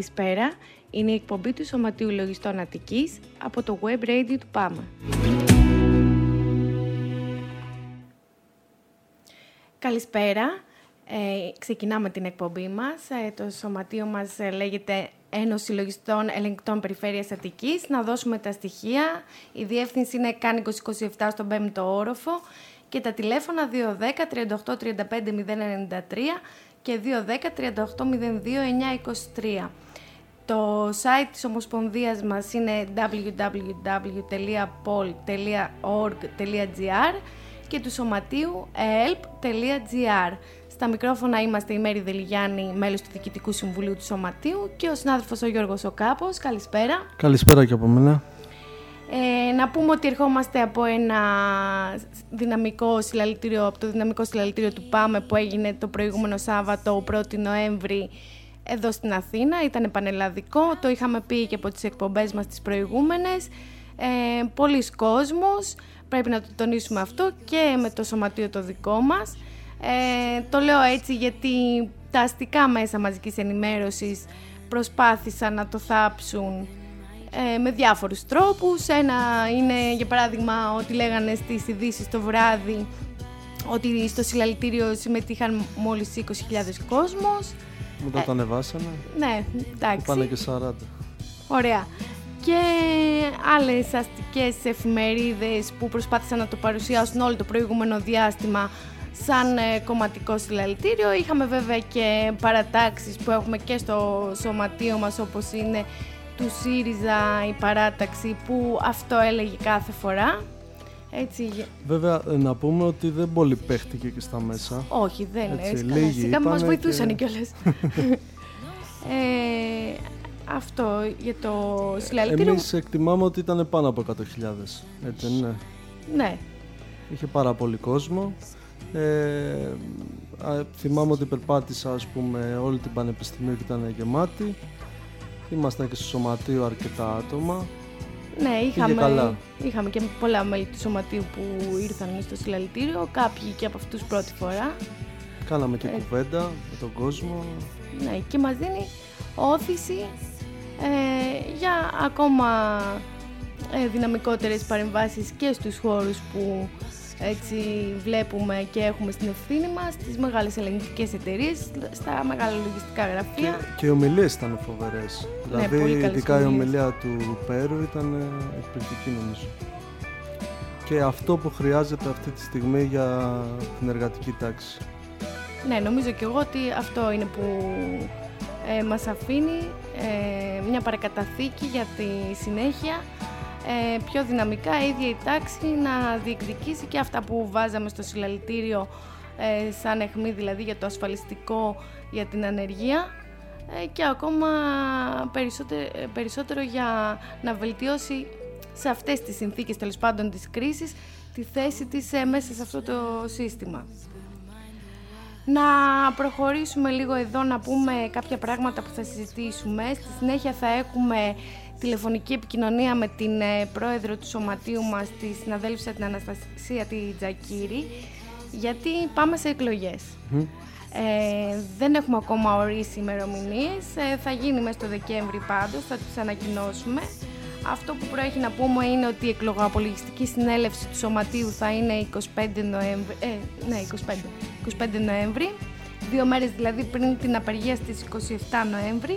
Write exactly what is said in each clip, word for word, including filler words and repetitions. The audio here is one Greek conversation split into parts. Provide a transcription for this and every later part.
Καλησπέρα, είναι η εκπομπή του Σωματείου Λογιστών Αττικής από το web radio του ΠΑΜΑ. Καλησπέρα, ε, ξεκινάμε την εκπομπή μας. Ε, το σωματείο μας ε, λέγεται Ένωση Λογιστών Ελεγκτών Περιφέρειας Αττικής. Να δώσουμε τα στοιχεία. Η διεύθυνση είναι Κάνικος είκοσι επτά στον πέμπτο όροφο και τα τηλέφωνα δύο ένα μηδέν τριάντα οκτώ τριάντα πέντε μηδέν ενενήντα τρία και δύο ένα μηδέν τριάντα οκτώ μηδέν δύο εννιά είκοσι τρία. Το site της Ομοσπονδίας μας είναι double-u double-u double-u τελεία πολ τελεία org τελεία gr και του Σωματείου ελπ τελεία gr. Στα μικρόφωνα είμαστε η Μέρη Δελιγιάννη, μέλος του Διοικητικού Συμβουλίου του Σωματείου, και ο συνάδελφος ο Γιώργος Οκάπος. Καλησπέρα. Καλησπέρα και από μένα. Ε, να πούμε ότι ερχόμαστε από ένα δυναμικό συλλαλητήριο, από το δυναμικό συλλαλητήριο του ΠΑΜΕ που έγινε το προηγούμενο Σάββατο, πρώτη Νοέμβρη, εδώ στην Αθήνα. Ήταν πανελλαδικό, το είχαμε πει και από τις εκπομπές μας τις προηγούμενες. Ε, πολλοί κόσμος, πρέπει να το τονίσουμε αυτό, και με το σωματείο το δικό μας. Ε, το λέω έτσι γιατί τα αστικά μέσα μαζικής ενημέρωσης προσπάθησαν να το θάψουν ε, με διάφορους τρόπους. Ένα είναι, για παράδειγμα, ότι λέγανε στις ειδήσεις το βράδυ ότι στο συλλαλητήριο συμμετείχαν μόλις είκοσι χιλιάδες κόσμος. Μετά ε, το ανεβάσανε. Ναι, εντάξει. Πάνε και σαράντα. Ωραία. Και άλλες αστικές εφημερίδες που προσπάθησαν να το παρουσιάσουν όλο το προηγούμενο διάστημα σαν ε, κομματικό συλλαλητήριο. Είχαμε βέβαια και παρατάξεις που έχουμε και στο σωματείο μας, όπως είναι του ΣΥΡΙΖΑ η παράταξη που αυτό έλεγε κάθε φορά. Έτσι. Βέβαια να πούμε ότι δεν πολύ παίχτηκε και στα μέσα. Όχι, δεν είναι. Σιγά μας βοηθούσαν και... κιόλας. ε, αυτό για το συλλαλητήριο. Εμείς εκτιμάμε ότι ήταν πάνω από εκατό χιλιάδες. Έτσι, ναι. Ναι. Είχε πάρα πολύ κόσμο. Ε, α, θυμάμαι ότι περπάτησα, ας πούμε, όλη την Πανεπιστημίου και ήταν γεμάτη. Ήμασταν και στο σωματείο αρκετά άτομα. Ναι, είχαμε, είχαμε και πολλά μέλη του σωματείου που ήρθαν στο συλλαλητήριο, κάποιοι και από αυτούς πρώτη φορά. Κάναμε και ε, κουβέντα με τον κόσμο. Ναι, και μας δίνει όθηση ε, για ακόμα ε, δυναμικότερες παρεμβάσεις και στους χώρους που έτσι βλέπουμε και έχουμε στην ευθύνη μας, στις μεγάλες ελεγκτικές εταιρείες, στα μεγάλα λογιστικά γραφεία. Και, και οι ομιλίες ήταν φοβερές. Ναι, δηλαδή, ειδικά η ομιλία του Πέρου ήταν εκπληκτική, νομίζω. Και αυτό που χρειάζεται αυτή τη στιγμή για την εργατική τάξη. Ναι, νομίζω και εγώ ότι αυτό είναι που ε, μας αφήνει ε, μια παρακαταθήκη για τη συνέχεια. Ε, πιο δυναμικά η ίδια η τάξη να διεκδικήσει και αυτά που βάζαμε στο συλλαλητήριο ε, σαν αιχμή, δηλαδή για το ασφαλιστικό, για την ανεργία, ε, και ακόμα περισσότερο, περισσότερο για να βελτιώσει σε αυτές τις συνθήκες, τέλος πάντων, της κρίσης, τη θέση της ε, μέσα σε αυτό το σύστημα. Να προχωρήσουμε λίγο εδώ, να πούμε κάποια πράγματα που θα συζητήσουμε. Στη συνέχεια θα έχουμε τηλεφωνική επικοινωνία με την ε, πρόεδρο του σωματείου μας, τη συναδέλφισσα την Αναστασία τη Τζακύρη, γιατί πάμε σε εκλογές. Mm. Ε, δεν έχουμε ακόμα ορίσει ημερομηνίες, ε, θα γίνει μέσα στο Δεκέμβρη πάντως, θα τις ανακοινώσουμε. Αυτό που προέχει να πούμε είναι ότι η εκλογοαπολογιστική συνέλευση του σωματείου θα είναι είκοσι πέντε Νοέμβρη, ε, ναι, είκοσι πέντε, είκοσι πέντε Νοέμβρη, δύο μέρες δηλαδή πριν την απεργία στις είκοσι επτά Νοέμβρη.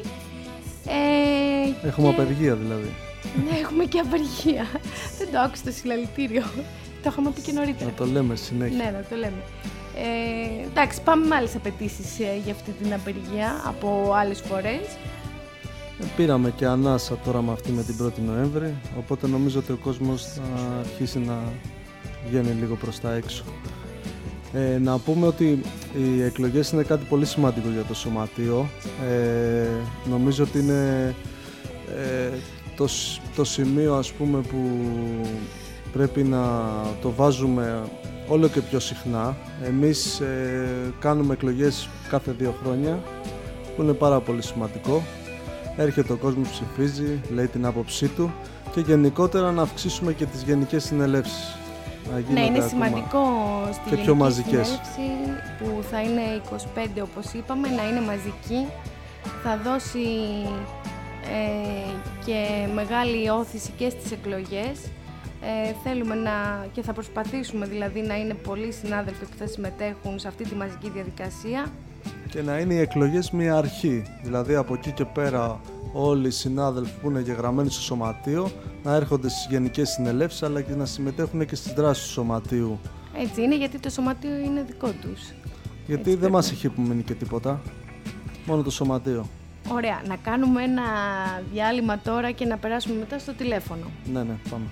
Ε, έχουμε και... απεργία δηλαδή. Ναι, έχουμε και απεργία. Δεν το άκουσα στο συλλαλητήριο. Το είχαμε πει και νωρίτερα. Να το λέμε συνέχεια. Ναι, να το λέμε. Ε, εντάξει, πάμε με άλλες απαιτήσεις ε, για αυτή την απεργία από άλλες φορές. Ε, πήραμε και ανάσα τώρα με αυτή με την πρώτη Νοέμβρη, οπότε νομίζω ότι ο κόσμος θα αρχίσει να βγαίνει λίγο προς τα έξω. Ε, να πούμε ότι οι εκλογές είναι κάτι πολύ σημαντικό για το σωματείο. Ε, νομίζω ότι είναι ε, το, το σημείο, ας πούμε, που πρέπει να το βάζουμε όλο και πιο συχνά. Εμείς ε, κάνουμε εκλογές κάθε δύο χρόνια, που είναι πάρα πολύ σημαντικό. Έρχεται ο κόσμος, ψηφίζει, λέει την άποψή του, και γενικότερα να αυξήσουμε και τις γενικές συνελεύσεις. Ναι, είναι σημαντικό στη γενική συνέλευση που θα είναι είκοσι πέντε, όπως είπαμε, να είναι μαζική, θα δώσει ε, και μεγάλη όθηση και στις εκλογές. Ε, θέλουμε να, και θα προσπαθήσουμε δηλαδή να είναι πολλοί συνάδελφοι που θα συμμετέχουν σε αυτή τη μαζική διαδικασία. Και να είναι οι εκλογές μια αρχή, δηλαδή από εκεί και πέρα όλοι οι συνάδελφοι που είναι εγγεγραμμένοι στο Σωματείο να έρχονται στις γενικές συνελεύσεις, αλλά και να συμμετέχουν και στις δράσεις του Σωματείου. Έτσι είναι, γιατί το Σωματείο είναι δικό τους. Γιατί Έτσι δεν μας έχει υπομείνει και τίποτα, μόνο το Σωματείο. Ωραία, να κάνουμε ένα διάλειμμα τώρα και να περάσουμε μετά στο τηλέφωνο. Ναι, ναι, πάμε.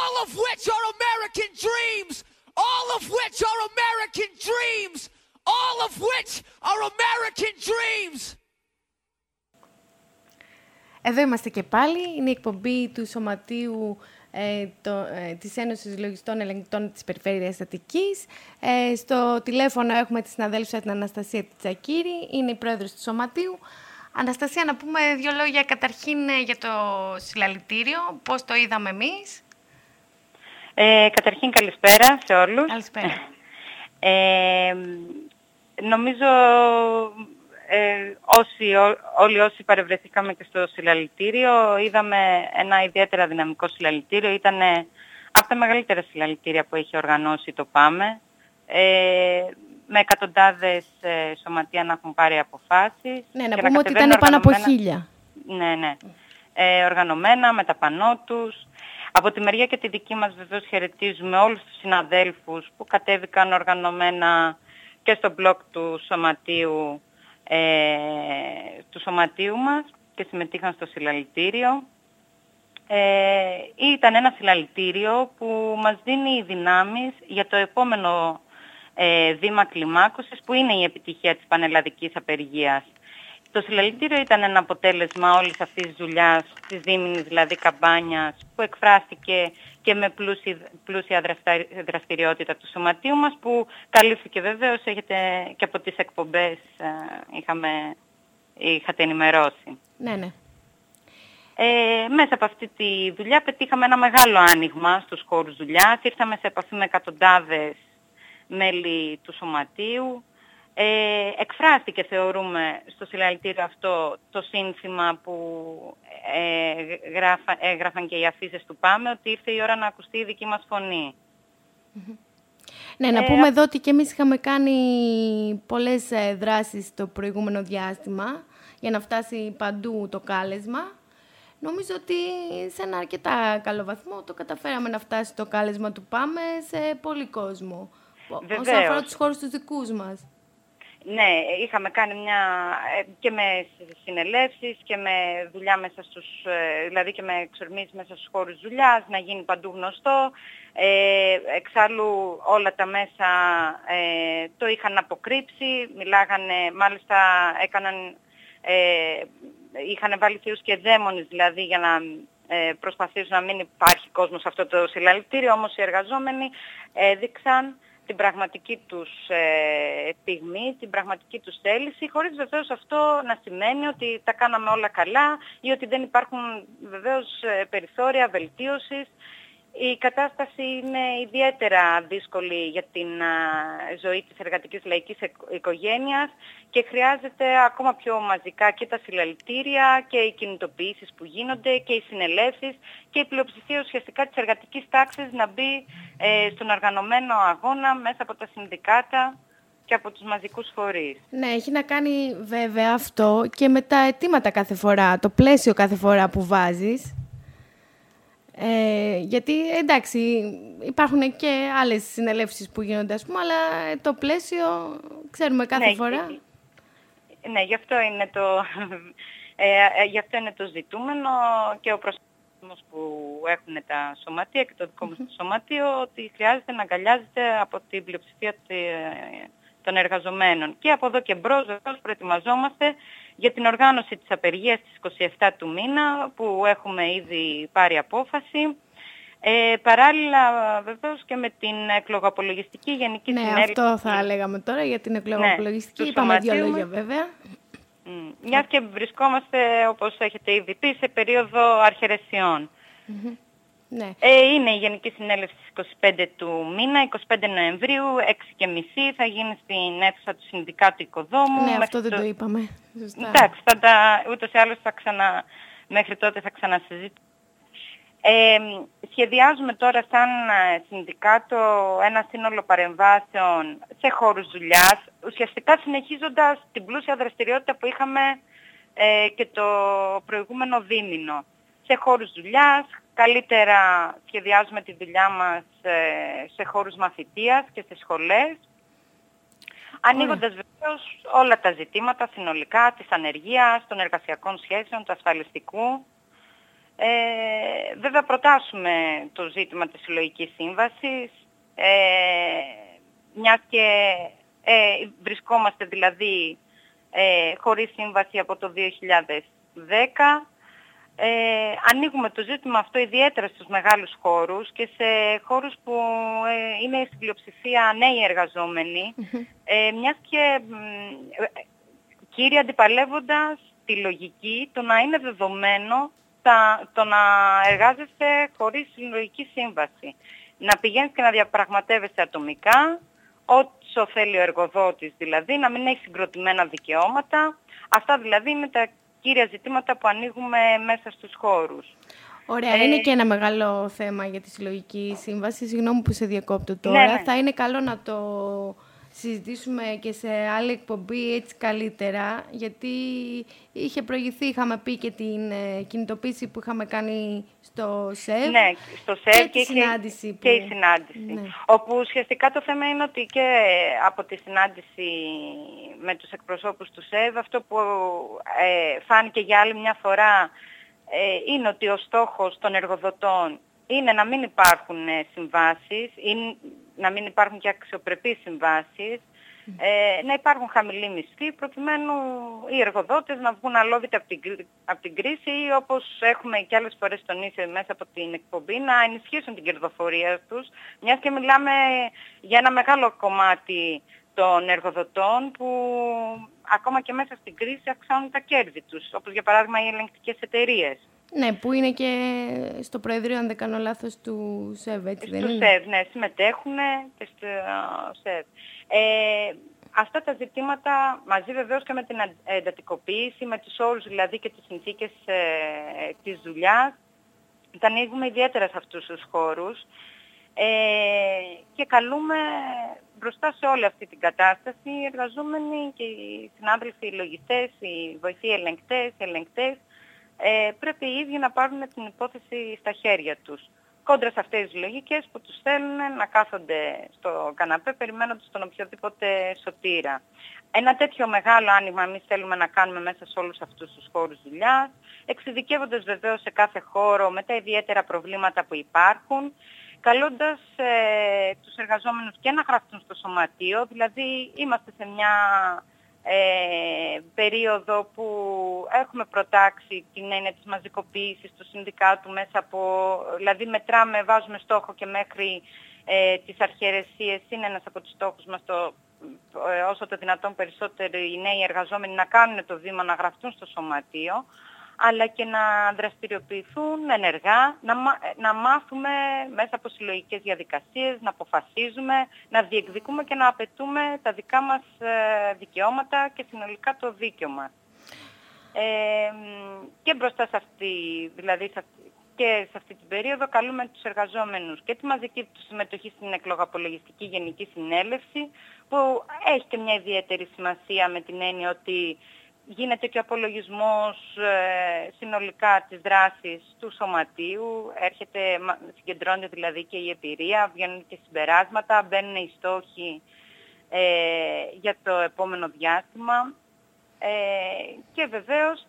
all of which are American dreams, all of which are American dreams, all of which are American dreams. Εδώ είμαστε και πάλι. Είναι η εκπομπή του Σωματείου ε, το, ε, της Ένωσης Λογιστών Ελεγκτών της Περιφέρειας Αττικής. Ε, στο τηλέφωνο έχουμε τη συναδέλφισσα την Αναστασία Τσακύρη, είναι η πρόεδρος του Σωματείου. Αναστασία, να πούμε δύο λόγια καταρχήν για το συλλαλητήριο, πώς το είδαμε εμείς. Ε, καταρχήν καλησπέρα σε όλους. Καλησπέρα. Ε, νομίζω ε, όσοι, ό, όλοι όσοι παρευρεθήκαμε και στο συλλαλητήριο είδαμε ένα ιδιαίτερα δυναμικό συλλαλητήριο. Ήταν από τα μεγαλύτερα συλλαλητήρια που έχει οργανώσει το ΠΑΜΕ. Ε, με εκατοντάδες ε, σωματεία να έχουν πάρει αποφάσεις. Ναι, να πούμε ότι ήταν πάνω από χίλια. Ναι, ναι. Ε, οργανωμένα, με τα πανό τους. Από τη μεριά και τη δική μας βεβαίως χαιρετίζουμε όλους τους συναδέλφους που κατέβηκαν οργανωμένα και στο blog του σωματείου, ε, του σωματείου μας και συμμετείχαν στο συλλαλητήριο. Ε, ήταν ένα συλλαλητήριο που μας δίνει δυνάμεις για το επόμενο ε, βήμα κλιμάκωσης που είναι η επιτυχία της πανελλαδικής απεργίας. Το συλλαλητήριο ήταν ένα αποτέλεσμα όλης αυτής της δουλειάς, της δίμηνης δηλαδή καμπάνιας, που εκφράστηκε και με πλούσια, πλούσια δραστηριότητα του σωματείου μας, που καλύφθηκε βεβαίως, έχετε και από τις εκπομπές είχαμε, είχατε ενημερώσει. Ναι, ναι. Ε, μέσα από αυτή τη δουλειά πετύχαμε ένα μεγάλο άνοιγμα στους χώρους δουλειάς, ήρθαμε σε επαφή με εκατοντάδες μέλη του σωματείου. Ε, εκφράστηκε, θεωρούμε, στο συλλαλητήριο αυτό το σύνθημα που ε, γράφα, έγραφαν και οι αφίσες του ΠΑΜΕ, ότι ήρθε η ώρα να ακουστεί η δική μας φωνή. Mm-hmm. Ναι, να ε, πούμε εδώ ότι και εμείς είχαμε κάνει πολλές ε, δράσεις το προηγούμενο διάστημα για να φτάσει παντού το κάλεσμα. Νομίζω ότι σε ένα αρκετά καλό βαθμό το καταφέραμε να φτάσει το κάλεσμα του ΠΑΜΕ σε πολύ κόσμο. Βεβαίως. Όσον αφορά τους χώρους τους δικούς μας. Ναι, είχαμε κάνει μια και με συνελεύσεις και με δουλειά μέσα στους, δηλαδή και με εξορμήσεις μέσα στους χώρους δουλειάς, να γίνει παντού γνωστό. Ε, εξάλλου όλα τα μέσα ε, το είχαν αποκρύψει, μιλάγανε, μάλιστα έκαναν, ε, είχαν βάλει θεούς και δαίμονες δηλαδή για να ε, προσπαθήσουν να μην υπάρχει κόσμος σε αυτό το συλλαλητήριο, όμως οι εργαζόμενοι έδειξαν την πραγματική τους ε, πυγμή, την πραγματική τους θέληση, χωρίς βεβαίως αυτό να σημαίνει ότι τα κάναμε όλα καλά ή ότι δεν υπάρχουν βεβαίως περιθώρια βελτίωσης. Η κατάσταση είναι ιδιαίτερα δύσκολη για την α, ζωή της εργατικής λαϊκής οικογένειας και χρειάζεται ακόμα πιο μαζικά και τα συλλαλητήρια και οι κινητοποιήσεις που γίνονται και οι συνελεύσεις και η πλειοψηφία ουσιαστικά της εργατικής τάξης να μπει ε, στον οργανωμένο αγώνα μέσα από τα συνδικάτα και από τους μαζικούς φορείς. Ναι, έχει να κάνει βέβαια αυτό και με τα αιτήματα κάθε φορά, το πλαίσιο κάθε φορά που βάζεις. Ε, γιατί εντάξει υπάρχουν και άλλες συνελεύσεις που γίνονται ας πούμε, αλλά το πλαίσιο ξέρουμε κάθε ναι, φορά. Ναι, γι' αυτό είναι το, ε, γι' αυτό είναι το ζητούμενο και ο προσωπικός που έχουν τα σωματεία και το δικό μας το σωματείο, ότι χρειάζεται να αγκαλιάζεται από την πλειοψηφία των εργαζομένων. Και από εδώ και μπρος βεβαίως προετοιμαζόμαστε για την οργάνωση της απεργίας της εικοστή εβδόμη του μήνα, που έχουμε ήδη πάρει απόφαση. Ε, παράλληλα βεβαίως και με την εκλογοαπολογιστική γενική ναι, συνέλευση. Ναι, αυτό θα λέγαμε τώρα για την εκλογοαπολογιστική. Ναι, είπαμε δύο λόγια βέβαια. Mm. Μιας και βρισκόμαστε, όπως έχετε ήδη πει, σε περίοδο αρχαιρεσιών. Mm-hmm. Ναι. Ε, είναι η Γενική Συνέλευση της εικοστή πέμπτη του μήνα, εικοστή πέμπτη Νοεμβρίου, έξι και μισή, θα γίνει στην αίθουσα του Συνδικάτου Οικοδόμου. Ναι, αυτό δεν το, το είπαμε. Σωστά. Εντάξει, θα τα, ούτως ή άλλως θα ξανα, μέχρι τότε θα ξανασυζητήσουμε. Ε, σχεδιάζουμε τώρα σαν συνδικάτο ένα σύνολο παρεμβάσεων σε χώρους δουλειάς, ουσιαστικά συνεχίζοντας την πλούσια δραστηριότητα που είχαμε ε, και το προηγούμενο δίμηνο. Σε χώρους δουλειάς, καλύτερα σχεδιάζουμε τη δουλειά μας ε, σε χώρους μαθητείας και σε σχολές, ανοίγοντας βεβαίως όλα τα ζητήματα συνολικά της ανεργίας, των εργασιακών σχέσεων, του ασφαλιστικού. Ε, βέβαια προτάσουμε το ζήτημα της συλλογικής σύμβασης, ε, μιας και ε, βρισκόμαστε δηλαδή ε, χωρίς σύμβαση από το δύο χιλιάδες δέκα. Ε, ανοίγουμε το ζήτημα αυτό ιδιαίτερα στους μεγάλους χώρους και σε χώρους που ε, είναι στην πλειοψηφία νέοι εργαζόμενοι, ε, μιας και ε, κύρια αντιπαλεύοντας τη λογική το να είναι δεδομένο τα, το να εργάζεσαι χωρίς συλλογική σύμβαση. Να πηγαίνεις και να διαπραγματεύεσαι ατομικά, όσο θέλει ο εργοδότης δηλαδή, να μην έχει συγκροτημένα δικαιώματα. Αυτά δηλαδή είναι τα κύρια ζητήματα που ανοίγουμε μέσα στους χώρους. Ωραία, ε, είναι και ένα μεγάλο θέμα για τη συλλογική σύμβαση. Συγγνώμη που σε διακόπτω τώρα. Ναι, ναι. Θα είναι καλό να το συζητήσουμε και σε άλλη εκπομπή έτσι καλύτερα, γιατί είχε προηγηθεί, είχαμε πει και την ε, κινητοποίηση που είχαμε κάνει στο ΣΕΒ. Ναι, στο ΣΕΒ και, και, και, συνάντηση που... και η συνάντηση. Ναι. Όπου ουσιαστικά το θέμα είναι ότι και από τη συνάντηση με τους εκπροσώπους του ΣΕΒ, αυτό που ε, φάνηκε για άλλη μια φορά ε, είναι ότι ο στόχος των εργοδοτών είναι να μην υπάρχουν συμβάσεις, ή να μην υπάρχουν και αξιοπρεπείς συμβάσεις, mm. ε, να υπάρχουν χαμηλοί μισθοί, προκειμένου οι εργοδότες να βγουν αλόβητα από την, από την κρίση ή όπως έχουμε και άλλες φορές τονίσει μέσα από την εκπομπή, να ενισχύσουν την κερδοφορία τους, μιας και μιλάμε για ένα μεγάλο κομμάτι των εργοδοτών που ακόμα και μέσα στην κρίση αυξάνουν τα κέρδη τους, όπως για παράδειγμα οι ελεγκτικές εταιρείες. Ναι, που είναι και στο Προεδρείο, αν δεν κάνω λάθος, του ΣΕΒ, έτσι δεν είναι. Του ΣΕΒ, ναι, συμμετέχουν και στο ΣΕΒ. Ε, αυτά τα ζητήματα, μαζί βεβαίως και με την εντατικοποίηση, με τους όρους δηλαδή και τις συνθήκες ε, της δουλειάς, τα ανοίγουμε ιδιαίτερα σε αυτούς τους χώρους ε, και καλούμε μπροστά σε όλη αυτή την κατάσταση οι εργαζόμενοι και οι συνάδελφοι, οι λογιστές, οι βοηθοί ελεγκτές, οι ελεγκτές, Ε, πρέπει οι ίδιοι να πάρουν την υπόθεση στα χέρια τους. Κόντρα σε αυτές τις λογικές που τους θέλουν να κάθονται στο καναπέ περιμένοντας τον οποιοδήποτε σωτήρα. Ένα τέτοιο μεγάλο άνοιγμα εμείς θέλουμε να κάνουμε μέσα σε όλους αυτούς τους χώρους δουλειάς, εξειδικεύοντας βεβαίως σε κάθε χώρο με τα ιδιαίτερα προβλήματα που υπάρχουν, καλώντας ε, τους εργαζόμενους και να γραφτούν στο σωματείο, δηλαδή είμαστε σε μια Ε, περίοδο που έχουμε προτάξει την έννοια της μαζικοποίησης του συνδικάτου μέσα από, δηλαδή μετράμε, βάζουμε στόχο και μέχρι ε, τις αρχαιρεσίες είναι ένας από τους στόχους μας το, ε, όσο το δυνατόν περισσότεροι οι νέοι εργαζόμενοι να κάνουν το βήμα να γραφτούν στο σωματείο, αλλά και να δραστηριοποιηθούν ενεργά, να, να μάθουμε μέσα από συλλογικές διαδικασίες, να αποφασίζουμε, να διεκδικούμε και να απαιτούμε τα δικά μας δικαιώματα και συνολικά το δίκαιο μας. Ε, και μπροστά σε αυτή, δηλαδή σε αυτή, και σε αυτή την περίοδο καλούμε τους εργαζόμενους και τη μαζική του συμμετοχή στην εκλογαπολογιστική Γενική Συνέλευση, που έχει και μια ιδιαίτερη σημασία με την έννοια ότι γίνεται και ο απολογισμός ε, συνολικά της δράσης του σωματείου, έρχεται, συγκεντρώνεται δηλαδή και η εμπειρία, βγαίνουν και συμπεράσματα, μπαίνουν οι στόχοι ε, για το επόμενο διάστημα ε, και βεβαίως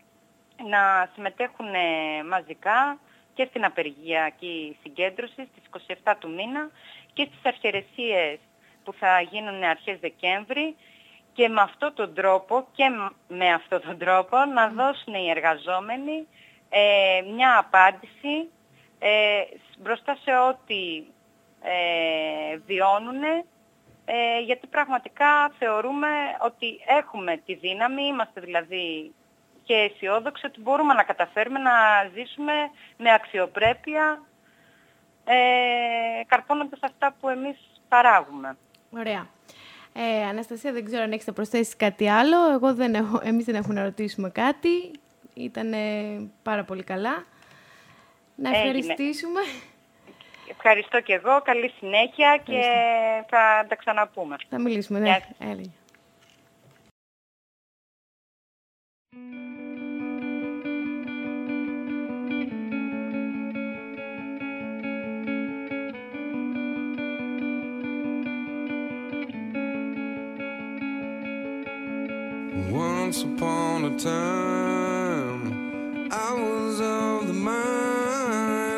να συμμετέχουν ε, μαζικά και στην απεργιακή συγκέντρωση στις είκοσι επτά του μήνα και στις αρχαιρεσίες που θα γίνουν αρχές Δεκέμβρη, και με αυτόν τον τρόπο και με αυτόν τον τρόπο να δώσουν οι εργαζόμενοι ε, μια απάντηση ε, μπροστά σε ό,τι ε, βιώνουν, ε, γιατί πραγματικά θεωρούμε ότι έχουμε τη δύναμη, είμαστε δηλαδή και αισιόδοξοι ότι μπορούμε να καταφέρουμε να ζήσουμε με αξιοπρέπεια ε, καρπώνοντας αυτά που εμείς παράγουμε. Ωραία. Ε, Αναστασία, δεν ξέρω αν έχεις να προσθέσεις κάτι άλλο. Εγώ δεν έχω, εμείς δεν έχουμε να ρωτήσουμε κάτι. Ήταν πάρα πολύ καλά. Να ευχαριστήσουμε. Έγινε. Ευχαριστώ και εγώ. Καλή συνέχεια. Ευχαριστώ. Και θα τα ξαναπούμε. Θα μιλήσουμε, ναι. Έλεγε. Once upon a time, I was of the mind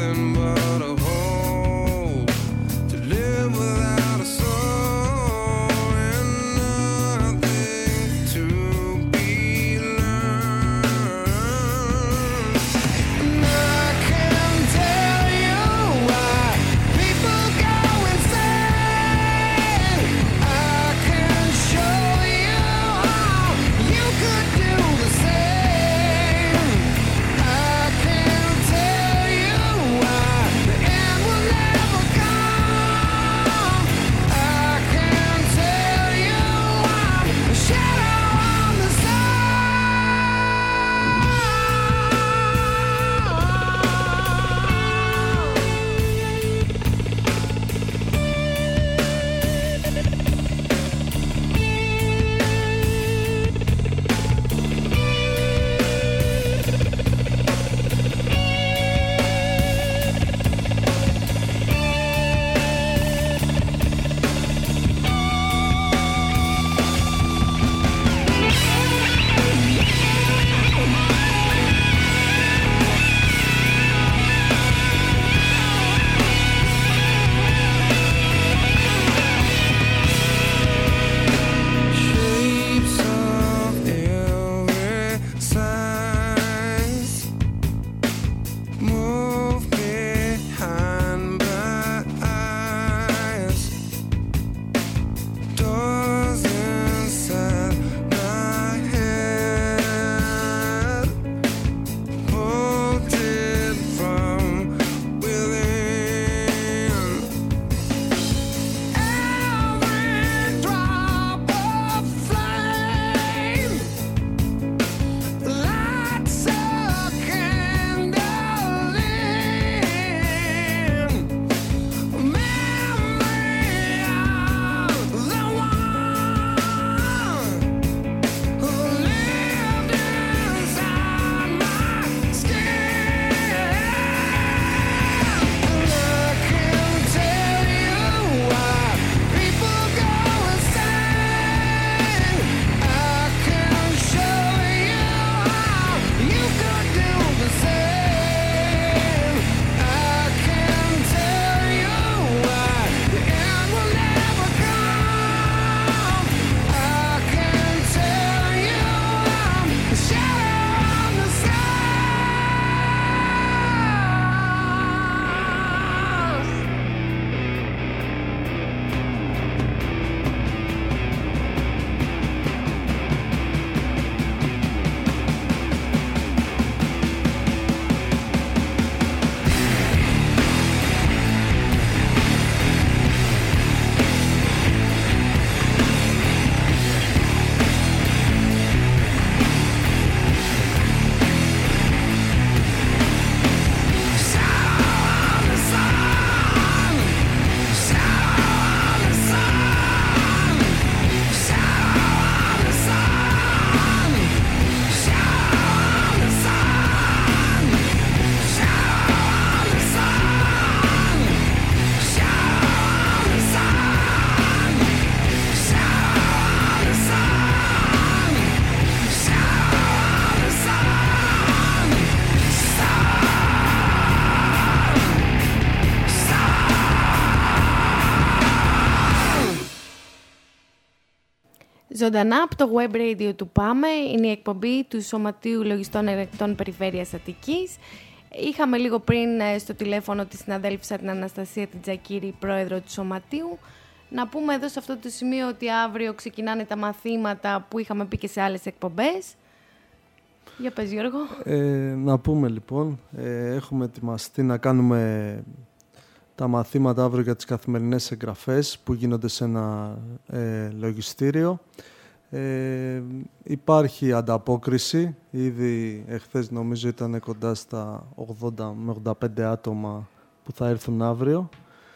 nothing but a hole to live without a soul and nothing to be learned. And I can tell you why people go insane. I can show you how you could do the same. I can tell you why the end will never come. I can tell you I'm a shadow on the sun. Shapes of every size move behind my eyes. Doors inside my head bolted from within. Every drop of flame lights a candle in memory of the one who lived inside my skin. And I can tell you why people go insane. I can show you how you could do the same. I can tell you why the end will never come. I can tell you I'm a shadow on the sun. Ζωντανά από το web radio του Πάμε, είναι η εκπομπή του Σωματείου Λογιστών Ερεκτών Περιφέρειας Αττικής. Είχαμε λίγο πριν ε, στο τηλέφωνο τη συναδέλφισσα την Αναστασία την Τζακύρη, πρόεδρο του Σωματείου. Να πούμε εδώ σε αυτό το σημείο ότι αύριο ξεκινάνε τα μαθήματα που είχαμε πει και σε άλλες εκπομπές. Για πες, Γιώργο. Ε, να πούμε λοιπόν, ε, έχουμε ετοιμαστεί να κάνουμε τα μαθήματα αύριο για τις καθημερινές εγγραφές που γίνονται σε ένα ε, λογιστήριο. Ε, υπάρχει ανταπόκριση. Ήδη εχθές νομίζω ήταν κοντά στα ογδόντα με ογδόντα πέντε άτομα που θα έρθουν αύριο.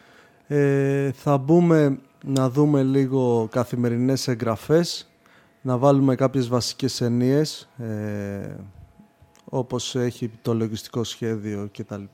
Ε, θα μπούμε να δούμε λίγο καθημερινές εγγραφές, να βάλουμε κάποιες βασικές ενίες, ε, όπως έχει το λογιστικό σχέδιο κτλ.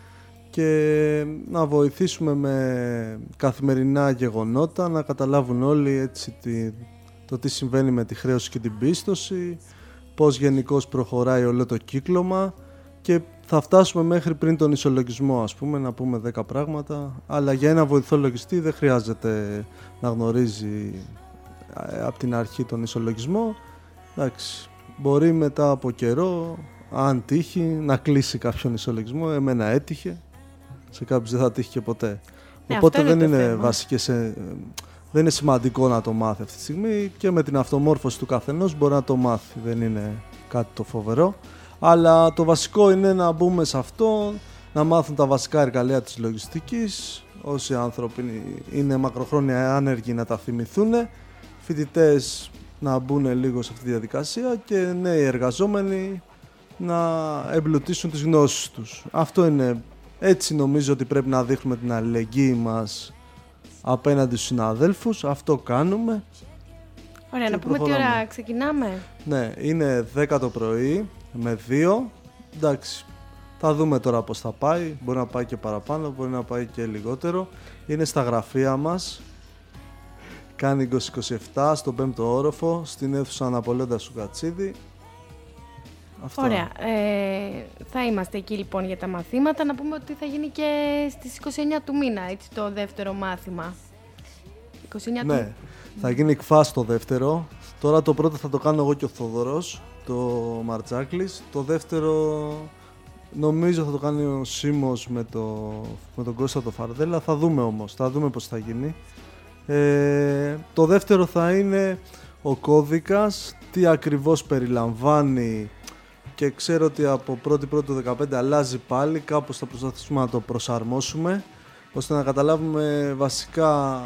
Και να βοηθήσουμε με καθημερινά γεγονότα, να καταλάβουν όλοι έτσι τη, το τι συμβαίνει με τη χρέωση και την πίστοση, πώς γενικώς προχωράει όλο το κύκλωμα και θα φτάσουμε μέχρι πριν τον ισολογισμό, ας πούμε, να πούμε δέκα πράγματα, αλλά για ένα βοηθό λογιστή δεν χρειάζεται να γνωρίζει ε, από την αρχή τον ισολογισμό. Εντάξει, μπορεί μετά από καιρό, αν τύχει, να κλείσει κάποιον ισολογισμό. Εμένα έτυχε, σε κάποιους δεν θα τύχει και ποτέ. Ναι, Οπότε είναι δεν το είναι θέμα. βασικές, ε, δεν είναι σημαντικό να το μάθει αυτή τη στιγμή, και με την αυτομόρφωση του καθενός μπορεί να το μάθει, δεν είναι κάτι το φοβερό. Αλλά το βασικό είναι να μπούμε σε αυτό, να μάθουν τα βασικά εργαλεία της λογιστικής, όσοι άνθρωποι είναι μακροχρόνια άνεργοι να τα θυμηθούν, φοιτητές να μπουν λίγο σε αυτή τη διαδικασία και νέοι εργαζόμενοι να εμπλουτίσουν τις γνώσεις τους. Αυτό είναι, έτσι νομίζω ότι πρέπει να δείχνουμε την αλληλεγγύη μας απέναντι στους συναδέλφους, αυτό κάνουμε. Ωραία, και να πούμε τι προχωράμε. ώρα ξεκινάμε. Ναι, είναι δέκα το πρωί με δύο. Εντάξει, θα δούμε τώρα πώς θα πάει. Μπορεί να πάει και παραπάνω, μπορεί να πάει και λιγότερο. Είναι στα γραφεία μας. Κάνει είκοσι είκοσι επτά στον πέμπτο όροφο, στην αίθουσα Αναπολέοντα Σουκατσίδη. Αυτά. Ωραία. Ε, θα είμαστε εκεί λοιπόν για τα μαθήματα. Να πούμε ότι θα γίνει και στις είκοσι εννέα του μήνα, έτσι, το δεύτερο μάθημα. είκοσι εννέα Ναι, του... θα γίνει εκφάς το δεύτερο. Τώρα το πρώτο θα το κάνω εγώ και ο Θόδωρος, το Μαρτζάκλης. Το δεύτερο νομίζω θα το κάνει ο Σίμος με, το, με τον Κώστα το Φαρδέλα. Θα δούμε όμως, θα δούμε πώς θα γίνει. Ε, το δεύτερο θα είναι ο κώδικας, τι ακριβώς περιλαμβάνει, και ξέρω ότι από πρώτη πρώτη του δεκαπέντε αλλάζει πάλι, κάπως θα προσπαθήσουμε να το προσαρμόσουμε ώστε να καταλάβουμε βασικά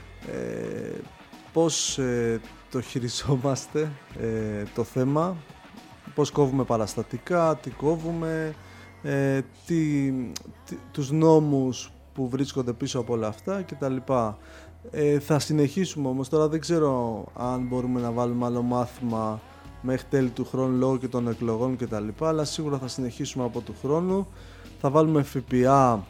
ε, πώς ε, το χειριζόμαστε ε, το θέμα, πώς κόβουμε παραστατικά, τι κόβουμε, ε, τι, τι, τους νόμους που βρίσκονται πίσω από όλα αυτά κτλ. Ε, θα συνεχίσουμε όμως, τώρα δεν ξέρω αν μπορούμε να βάλουμε άλλο μάθημα μέχρι τέλη του χρόνου λόγω και των εκλογών κτλ, αλλά σίγουρα θα συνεχίσουμε από του χρόνου. Θα βάλουμε ΦΠΑ,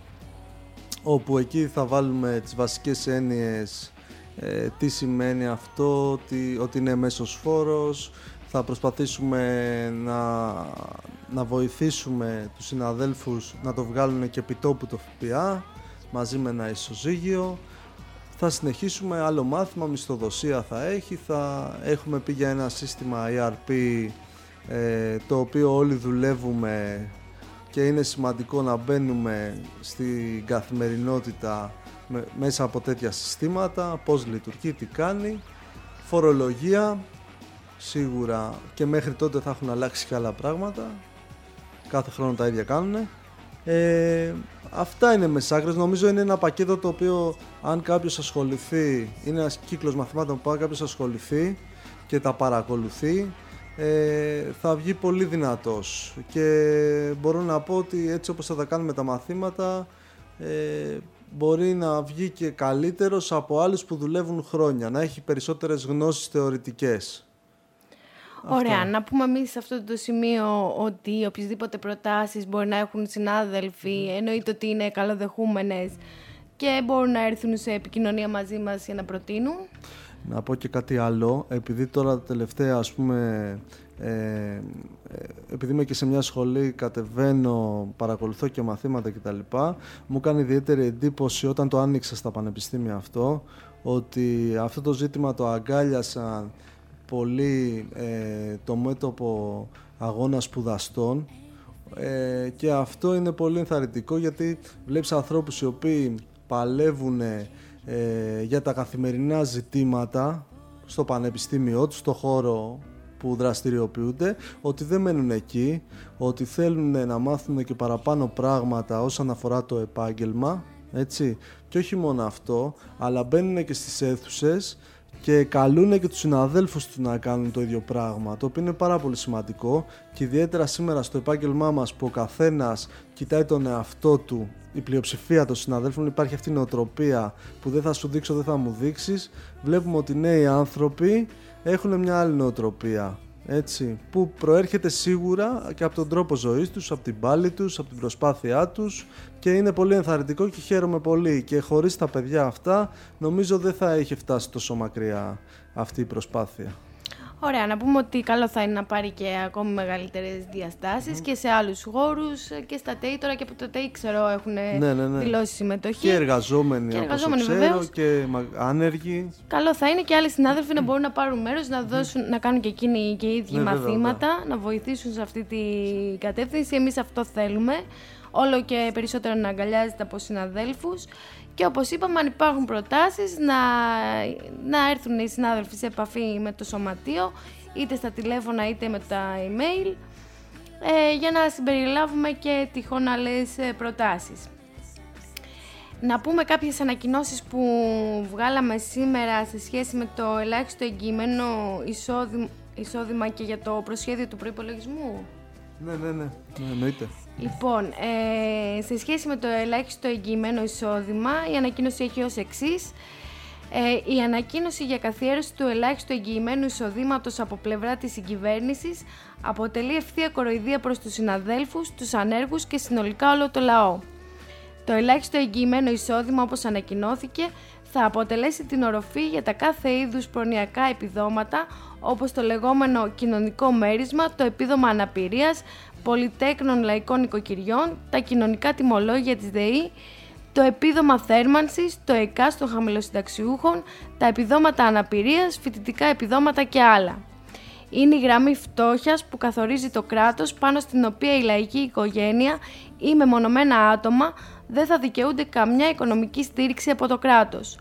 όπου εκεί θα βάλουμε τις βασικές έννοιες, ε, τι σημαίνει αυτό, τι, ότι είναι μέσος φόρος. Θα προσπαθήσουμε να, να βοηθήσουμε τους συναδέλφους να το βγάλουν και επιτόπου το ΦΠΑ μαζί με ένα ισοζύγιο. Θα συνεχίσουμε άλλο μάθημα, μισθοδοσία θα έχει, θα έχουμε πει για ένα σύστημα ι αρ πι ε, το οποίο όλοι δουλεύουμε και είναι σημαντικό να μπαίνουμε στην καθημερινότητα με, μέσα από τέτοια συστήματα, πώς λειτουργεί, τι κάνει, φορολογία, σίγουρα και μέχρι τότε θα έχουν αλλάξει και άλλα πράγματα, κάθε χρόνο τα ίδια κάνουν. Ε, αυτά είναι μεσάκρες, νομίζω είναι ένα πακέτο το οποίο αν κάποιος ασχοληθεί, είναι ένας κύκλος μαθημάτων που αν κάποιος ασχοληθεί και τα παρακολουθεί, ε, θα βγει πολύ δυνατός και μπορώ να πω ότι έτσι όπως θα τα κάνουμε τα μαθήματα, ε, μπορεί να βγει και καλύτερος από άλλους που δουλεύουν χρόνια, να έχει περισσότερες γνώσεις θεωρητικές. Ωραία, Αυτό. να πούμε εμείς σε αυτό το σημείο ότι οποιασδήποτε προτάσεις μπορεί να έχουν συνάδελφοι, εννοείται ότι είναι καλοδεχούμενες και μπορούν να έρθουν σε επικοινωνία μαζί μας για να προτείνουν. Να πω και κάτι άλλο, επειδή τώρα τα τελευταία, ας πούμε, ε, ε, επειδή είμαι και σε μια σχολή, κατεβαίνω, παρακολουθώ και μαθήματα κτλ. Μου κάνει ιδιαίτερη εντύπωση όταν το άνοιξα στα πανεπιστήμια αυτό, ότι αυτό το ζήτημα το αγκάλιασαν πολύ ε, το μέτωπο αγώνα σπουδαστών ε, και αυτό είναι πολύ ενθαρρυντικό γιατί βλέπεις ανθρώπους οι οποίοι παλεύουν ε, για τα καθημερινά ζητήματα στο πανεπιστήμιό τους, στο χώρο που δραστηριοποιούνται, ότι δεν μένουν εκεί, ότι θέλουν να μάθουν και παραπάνω πράγματα όσον αφορά το επάγγελμα, έτσι, και όχι μόνο αυτό, αλλά μπαίνουν και στις αίθουσες και καλούν και τους συναδέλφους τους να κάνουν το ίδιο πράγμα, το οποίο είναι πάρα πολύ σημαντικό και ιδιαίτερα σήμερα στο επάγγελμά μας που ο καθένας κοιτάει τον εαυτό του, η πλειοψηφία των συναδέλφων, υπάρχει αυτή η νοοτροπία που δεν θα σου δείξω, δεν θα μου δείξεις. Βλέπουμε ότι νέοι άνθρωποι έχουν μια άλλη νοοτροπία, έτσι, που προέρχεται σίγουρα και από τον τρόπο ζωής τους, από την πάλη τους, από την προσπάθειά τους και είναι πολύ ενθαρρυντικό και χαίρομαι πολύ και χωρίς τα παιδιά αυτά νομίζω δεν θα είχε φτάσει τόσο μακριά αυτή η προσπάθεια. Ωραία, να πούμε ότι καλό θα είναι να πάρει και ακόμη μεγαλύτερες διαστάσεις mm. και σε άλλους χώρους και στα ΤΕΙ. Τώρα και από το ΤΕΙ ξέρω έχουν ναι, ναι, ναι. δηλώσει συμμετοχή. Και εργαζόμενοι, και εργαζόμενοι όπως ξέρω, και άνεργοι. Καλό θα είναι και άλλοι συνάδελφοι να μπορούν να πάρουν μέρος, να, δώσουν, mm. να κάνουν και εκείνοι και οι ίδιοι ναι, μαθήματα, βέβαια, να βοηθήσουν σε αυτή την κατεύθυνση. Εμείς αυτό θέλουμε. Όλο και περισσότερο να αγκαλιάζεται από συναδέλφους. Και όπως είπαμε, αν υπάρχουν προτάσεις, να, να έρθουν οι συνάδελφοι σε επαφή με το σωματείο, είτε στα τηλέφωνα είτε με τα email, ε, για να συμπεριλάβουμε και τυχόν άλλες προτάσεις. Να πούμε κάποιες ανακοινώσεις που βγάλαμε σήμερα σε σχέση με το ελάχιστο εγγυημένο εισόδημα, εισόδημα και για το προσχέδιο του προϋπολογισμού. Ναι, ναι, ναι, ναι, εννοείται. Λοιπόν, ε, σε σχέση με το ελάχιστο εγγυημένο εισόδημα, η ανακοίνωση έχει ως εξής. Ε, η ανακοίνωση για καθιέρωση του ελάχιστου εγγυημένου εισοδήματος από πλευρά της συγκυβέρνησης αποτελεί ευθεία κοροϊδία προς τους συναδέλφους, τους ανέργους και συνολικά όλο το λαό. Το ελάχιστο εγγυημένο εισόδημα, όπως ανακοινώθηκε, θα αποτελέσει την οροφή για τα κάθε είδους προνοιακά επιδόματα, όπως το λεγόμενο κοινωνικό μέρισμα, το επίδομα αναπηρίας, πολυτέκνων λαϊκών οικοκυριών, τα κοινωνικά τιμολόγια της ΔΕΗ, το επίδομα θέρμανσης, το ΕΚΑΣ των χαμηλοσυνταξιούχων, τα επιδόματα αναπηρίας, φοιτητικά επιδόματα και άλλα. Είναι η γραμμή φτώχειας που καθορίζει το κράτος, πάνω στην οποία η λαϊκή οικογένεια ή μεμονωμένα άτομα δεν θα δικαιούνται καμιά οικονομική στήριξη από το κράτος.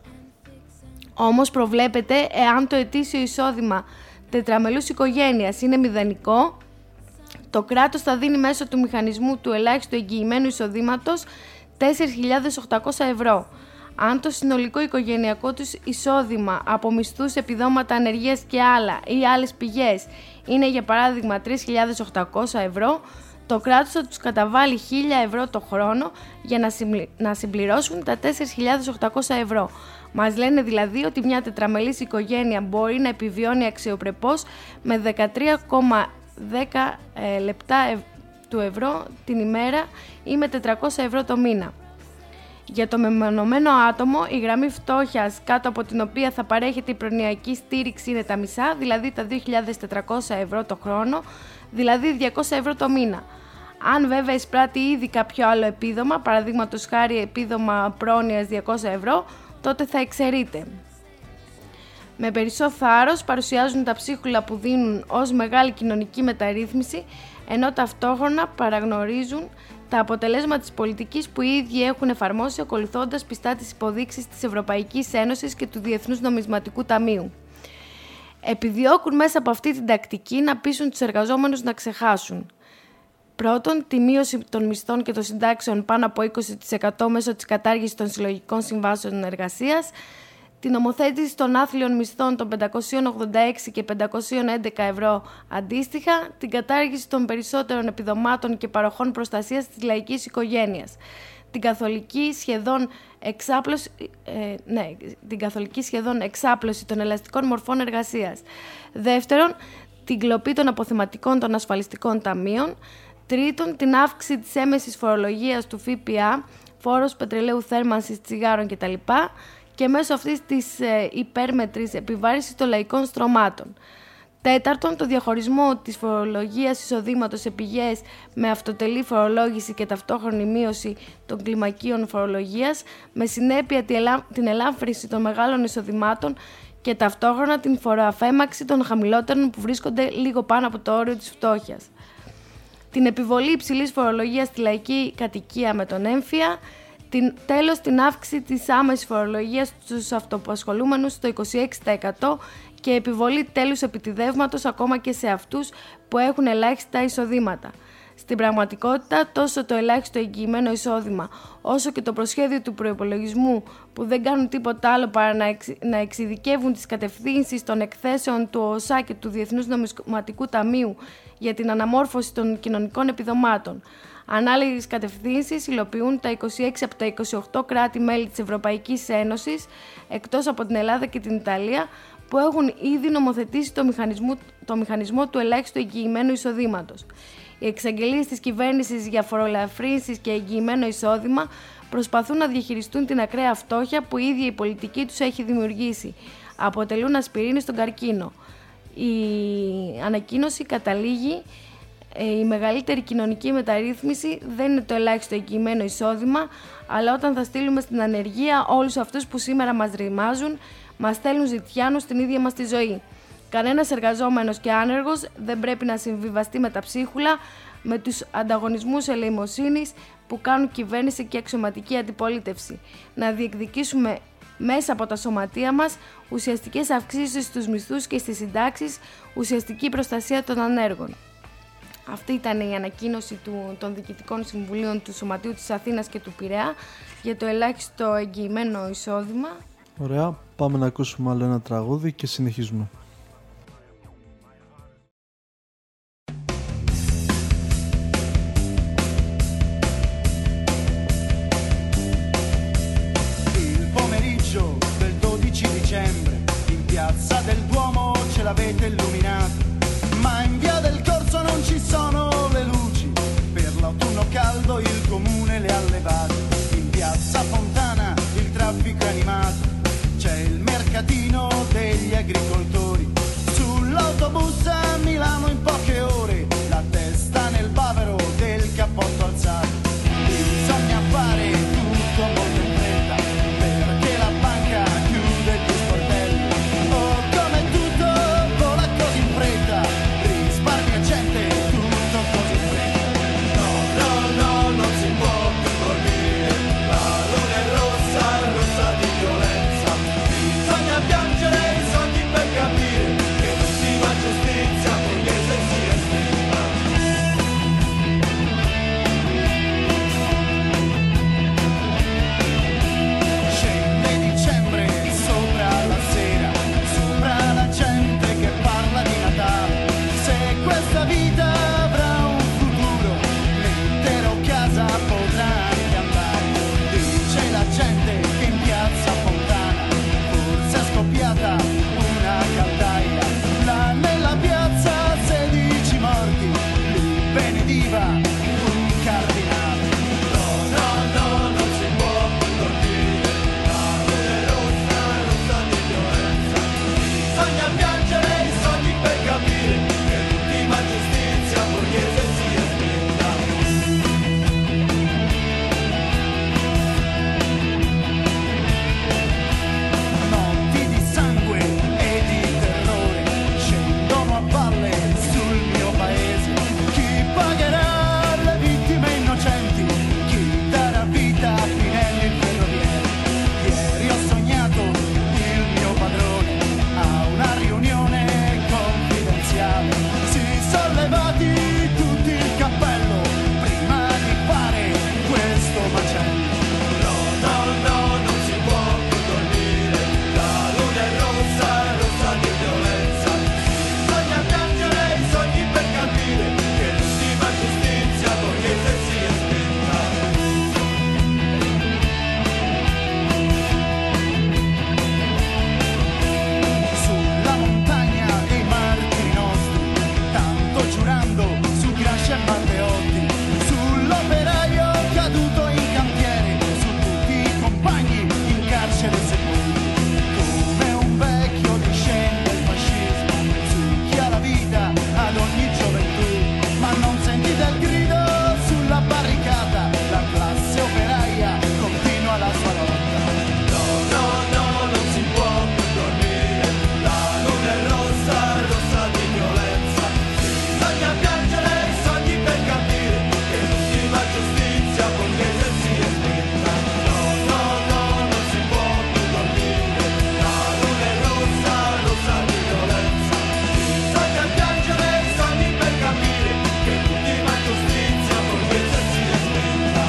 Όμως προβλέπεται, εάν το ετήσιο εισόδημα τετραμελούς οικογένειας είναι μηδενικό, το κράτος θα δίνει μέσω του μηχανισμού του ελάχιστου εγγυημένου εισοδήματος τέσσερις χιλιάδες οκτακόσια ευρώ. Αν το συνολικό οικογενειακό τους εισόδημα από μισθούς, επιδόματα ανεργίας και άλλα ή άλλες πηγές είναι για παράδειγμα τρεις χιλιάδες οκτακόσια ευρώ, το κράτος θα τους καταβάλει χίλια ευρώ το χρόνο για να, συμπλη... να συμπληρώσουν τα τέσσερις χιλιάδες οκτακόσια ευρώ. Μας λένε δηλαδή ότι μια τετραμελής οικογένεια μπορεί να επιβιώνει αξιοπρεπώς με δεκατρία κόμμα δέκα ε, λεπτά ε, του ευρώ την ημέρα ή με τετρακόσια ευρώ το μήνα. Για το μεμονωμένο άτομο, η γραμμή φτώχειας κάτω από την οποία θα παρέχεται η προνοιακή στήριξη είναι τα μισά, δηλαδή τα δύο χιλιάδες τετρακόσια ευρώ το χρόνο, δηλαδή διακόσια ευρώ το μήνα. Αν βέβαια εισπράττει ήδη κάποιο άλλο επίδομα, παραδείγματος χάρη επίδομα πρόνοιας διακόσια ευρώ, τότε θα εξαιρείται. Με περισσό θάρρος παρουσιάζουν τα ψίχουλα που δίνουν ως μεγάλη κοινωνική μεταρρύθμιση, ενώ ταυτόχρονα παραγνωρίζουν τα αποτελέσματα της πολιτικής που οι ίδιοι έχουν εφαρμόσει ακολουθώντας πιστά τις υποδείξεις της Ευρωπαϊκής Ένωσης και του Διεθνούς Νομισματικού Ταμείου. Επιδιώκουν μέσα από αυτή την τακτική να πείσουν τους εργαζόμενους να ξεχάσουν. Πρώτον, τη μείωση των μισθών και των συντάξεων πάνω από είκοσι τοις εκατό μέσω της κατάργησης των συλλογικών συμβάσεων εργασίας, την νομοθέτηση των άθλιων μισθών των πεντακόσια ογδόντα έξι και πεντακόσια έντεκα ευρώ αντίστοιχα, την κατάργηση των περισσότερων επιδομάτων και παροχών προστασίας της λαϊκής οικογένειας, την καθολική σχεδόν εξάπλωση, ε, ναι, την καθολική σχεδόν εξάπλωση των ελαστικών μορφών εργασίας. Δεύτερον, την κλοπή των αποθεματικών των ασφαλιστικών ταμείων. Τρίτον, την αύξηση της έμεσης φορολογίας του ΦΠΑ, φόρος πετρελαίου θέρμανσης, τσιγάρων κτλ. Και μέσω αυτής της ε, υπέρμετρης επιβάρυνσης των λαϊκών στρωμάτων. Τέταρτον, το διαχωρισμό της φορολογίας εισοδήματος σε πηγές με αυτοτελή φορολόγηση και ταυτόχρονη μείωση των κλιμακίων φορολογίας, με συνέπεια την ελάφρυνση των μεγάλων εισοδημάτων και ταυτόχρονα την φοροαφέμαξη των χαμηλότερων που βρίσκονται λίγο πάνω από το όριο της φτώχειας. Την επιβολή υψηλής φορολογίας στη λαϊκή κατοικία με τον έμφυα. Την, τέλος, την αύξηση της άμεσης φορολογίας στους αυτοαπασχολούμενους στο είκοσι έξι τοις εκατό και επιβολή τέλους επιτιδεύματος ακόμα και σε αυτούς που έχουν ελάχιστα εισοδήματα. Στην πραγματικότητα, τόσο το ελάχιστο εγγυημένο εισόδημα, όσο και το προσχέδιο του προϋπολογισμού, που δεν κάνουν τίποτα άλλο παρά να, εξ, να εξειδικεύουν τις κατευθύνσεις των εκθέσεων του ΟΣΑ και του Διεθνούς Νομισματικού Ταμείου για την αναμόρφωση των κοινωνικών επιδομάτων. Ανάλογες κατευθύνσεις υλοποιούν τα είκοσι έξι από τα είκοσι οκτώ κράτη-μέλη της Ευρωπαϊκής Ένωσης, εκτός από την Ελλάδα και την Ιταλία, που έχουν ήδη νομοθετήσει το μηχανισμό, το μηχανισμό του ελάχιστου εγγυημένου εισοδήματος. Οι εξαγγελίες της κυβέρνησης για φορολαφρύνσεις και εγγυημένο εισόδημα προσπαθούν να διαχειριστούν την ακραία φτώχεια που η ίδια η πολιτική τους έχει δημιουργήσει. Αποτελούν ασπιρίνη στον καρκίνο. Η ανακοίνωση καταλήγει η μεγαλύτερη κοινωνική μεταρρύθμιση δεν είναι το ελάχιστο εγγυημένο εισόδημα, αλλά όταν θα στείλουμε στην ανεργία όλους αυτούς που σήμερα μας ρημάζουν, μας στέλνουν ζητιάνους στην ίδια μας τη ζωή. Κανένας εργαζόμενος και άνεργος δεν πρέπει να συμβιβαστεί με τα ψίχουλα, με τους ανταγωνισμούς ελεημοσύνης που κάνουν κυβέρνηση και αξιωματική αντιπολίτευση. Να διεκδικήσουμε μέσα από τα σωματεία μας ουσιαστικές αυξήσεις στους μισθούς και στις συντάξεις, ουσιαστική προστασία των ανέργων. Αυτή ήταν η ανακοίνωση του, των διοικητικών συμβουλίων του Σωματείου της Αθήνας και του Πειραιά για το ελάχιστο εγγυημένο εισόδημα. Ωραία, πάμε να ακούσουμε άλλο ένα τραγούδι και συνεχίζουμε. Piazza del Duomo ce l'avete illuminato, ma in via del Corso non ci sono le luci, per l'autunno caldo il comune le ha levate, in piazza Fontana il traffico è animato, c'è il mercatino degli agricoltori, sull'autobus a Milano in poche ore, la testa nel bavero del cappotto alzato, bisogna fare tutto molto in fretta, perché la banca chiude gli sportelli. Risparmia gente, tutto così in fretta. No, no, no, non si può più dormire. La luna è rossa, rossa di violenza. Bisogna piangere i soldi per capire che l'ultima giustizia pugliese si è spenta. Scende dicembre sopra la sera, sopra la gente che parla di Natale. Questa vita avrà un futuro, l'intera casa potrà anche andare. Dice la gente che in piazza Fontana forse è scoppiata una caldaia. Là nella piazza sedici morti, lì benediva un cardinale. No, no, no, non si può più dormire. La luna è rossa, rossa di violenza. Bisogna piangere i soldi per capire ma giustizia borghese si è spenta. Notti di sangue e di terrore scendono a valle sul mio paese. Chi pagherà le vittime innocenti? Chi darà vita a Pinelli il ferroviere? Ieri ho sognato il mio padrone a una riunione confidenziale. Sollevati tutti il cappello prima di fare questo macello. No, no, no, non si può più dormire. La luna è rossa, rossa di violenza. Bisogna piangere i sogni per capire che l'ultima giustizia borghese si è spenta. Sulla montagna dei martiri nostri, tanto giurando su Gramsci e Matteotti, sull'operaio caduto in cantiere, su tutti i compagni in carcere sepolti, come un vecchio discende il fascismo, su chi ha la vita ad ogni gioventù, ma non sentite il grido sulla barricata, la classe operaia continua la sua lotta. No, no, no, non si può più dormire, la luna è rossa, rossa di violenza. Bisogna piangere i soldi per capire che l'ultima giustizia borghese si è spenta. No, no, no, non si può più dormire. La luna è rossa, rossa di violenza. Bisogna piangere i soldi per capire che l'ultima giustizia borghese si è spenta.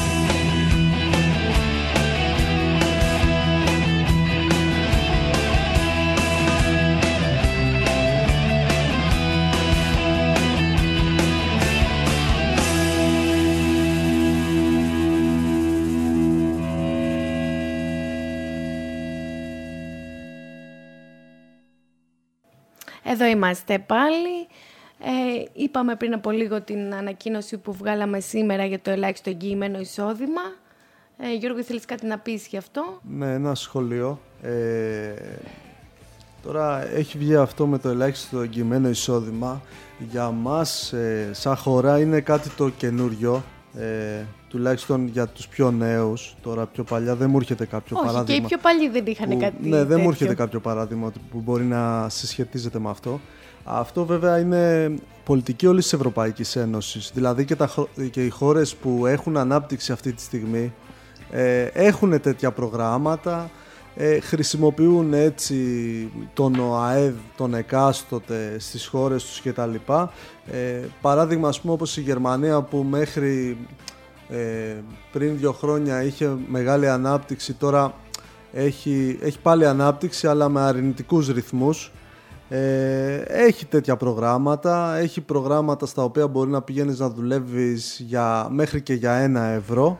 Εδώ είμαστε πάλι. Ε, είπαμε πριν από λίγο την ανακοίνωση που βγάλαμε σήμερα για το ελάχιστο εγγυημένο εισόδημα. Ε, Γιώργο, θέλεις κάτι να πεις γι' αυτό? Ναι, ένα σχόλιο. Ε, Τώρα έχει βγει αυτό με το ελάχιστο εγγυημένο εισόδημα. Για μας, ε, σαν χώρα, είναι κάτι το καινούριο, ε, τουλάχιστον για τους πιο νέους. Τώρα πιο παλιά δεν μου έρχεται κάποιο Όχι, παράδειγμα. και οι πιο παλιοί δεν είχαν που, κάτι Ναι, δεν τέτοιο. μου έρχεται κάποιο παράδειγμα που μπορεί να συσχετίζεται με αυτό. Αυτό βέβαια είναι πολιτική όλης της Ευρωπαϊκής Ένωσης. Δηλαδή και, τα, και οι χώρες που έχουν ανάπτυξη αυτή τη στιγμή ε, έχουν τέτοια προγράμματα, ε, χρησιμοποιούν έτσι τον ΟΑΕΔ, τον εκάστοτε στις χώρες τους κτλ. Ε, παράδειγμα, ας πούμε, όπως η Γερμανία που μέχρι ε, πριν δύο χρόνια είχε μεγάλη ανάπτυξη, τώρα έχει, έχει πάλι ανάπτυξη αλλά με αρνητικούς ρυθμούς. Ε, έχει τέτοια προγράμματα, έχει προγράμματα στα οποία μπορεί να πηγαίνεις να δουλεύεις για, μέχρι και για ένα ευρώ.